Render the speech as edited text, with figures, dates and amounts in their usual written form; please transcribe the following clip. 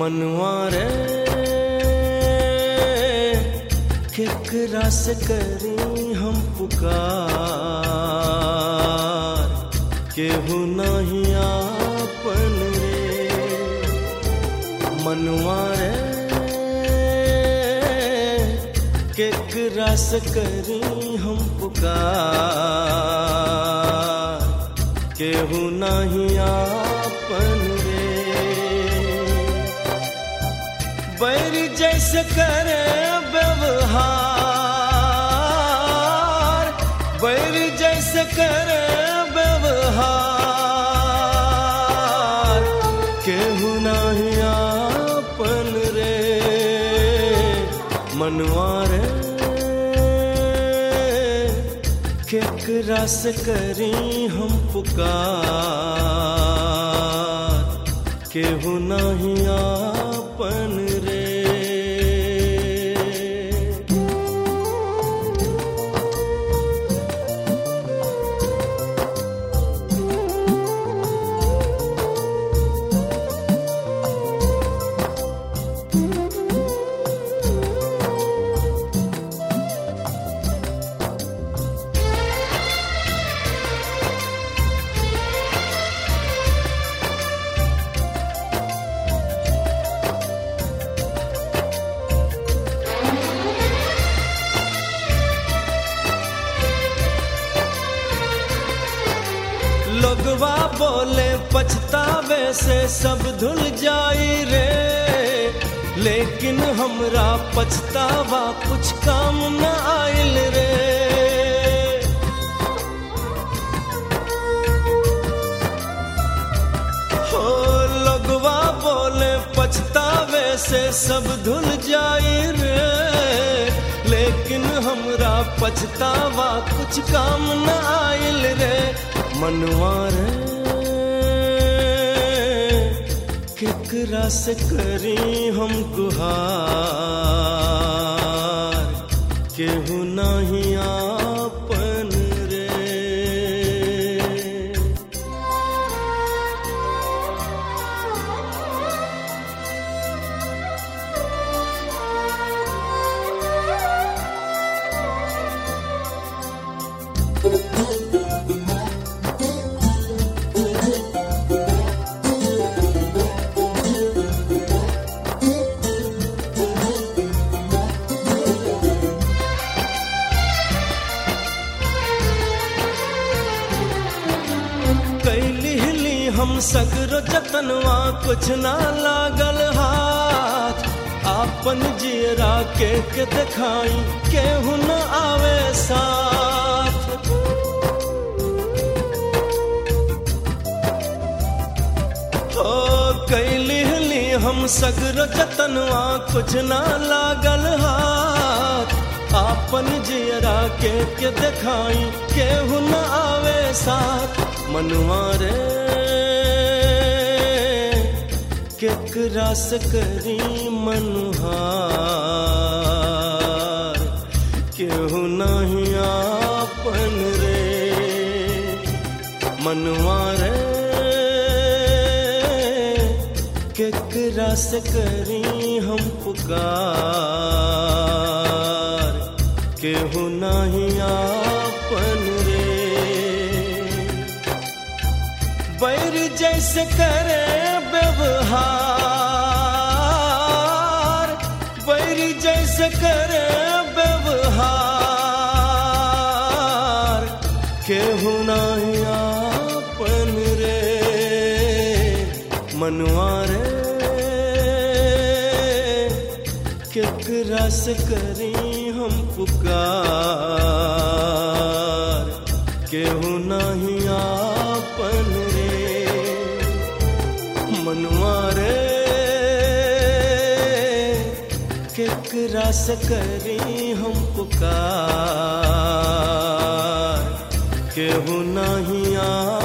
मनवा रे केकरा से करी हम पुकार, केहू नहीं आपन रे। मनवा रे केकरा से करी हम पुकार, केहू नहीं आपन रे। बैर जैसे करे व्यवहार, बैर जैसे करे व्यवहार, केहू नहीं आपन रे। मनवा रे केकरा से करी हम पुकार, केहू नहीं आपन रे। लोगवा बोले पछतावे से सब धुल जाई रे, लेकिन हमरा पछतावा कुछ काम न आइल रे। हो लोगवा बोले पछतावे से सब धुल जाई रे, लेकिन हमरा पछतावा कुछ काम न आइल रे। मनवा रे केकरा से करी हम गुहार, केहू नहीं आपन रे। हम सगरो जतनवा कुछ ना लागल हाथ, आपन जियरा के दिखाई केहू न आवे साथ। हो कैली हम सगरो जतनवा कुछ ना लागल हाथ, आपन जियरा के दिखाई केहू न आवे साथ। मनवा रे केकरा से करी मनुहार, केहू नहीं आपन रे। मनवा रे केकरा से करी हम पुकार, केहू नहीं आपन रे। बैर जैसे करे व्यवहार, बैर जैसे करे व्यवहार, केहू नहीं आपन रे। मनवा रे केकरा से करी हम पुकार, केहू नहीं आपन रे। मनवा रे केकरा से करी हम पुकार, केहू नहीं